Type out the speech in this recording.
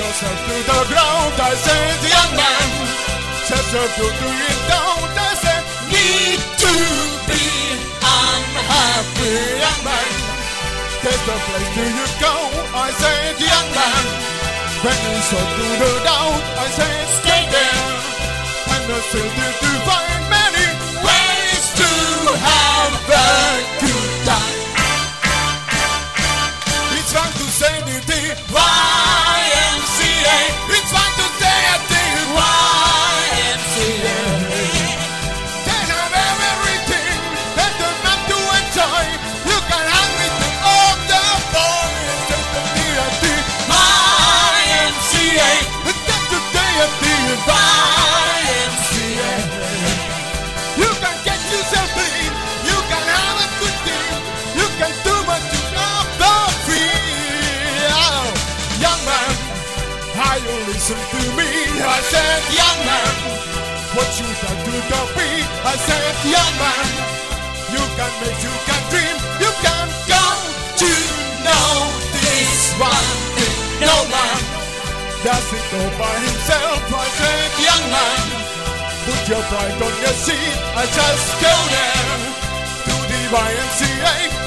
yourself to the ground. I said, young man, set yourself to it down. I said, need to be unhappy, young man. There's the place do you go? I said, young man. When you saw to the down, I said, stay there. And I still did to find many ways to have a good time. It's fun to say the YMCA. It's fun to say at the YMCA. They have everything that the man to enjoy. You can have it all the boys at the YMCA. And that's the day at the YMCA. You can get yourself clean. You can have a good thing. You can do what you love the feel. Young man, how you listen to me? I said, young man, what you can do the beat? I said, young man, you can make, you can dream, you can go to know this one thing. No man doesn't go by himself. I said, young man, put your pride on your seat. I just go there to the YMCA.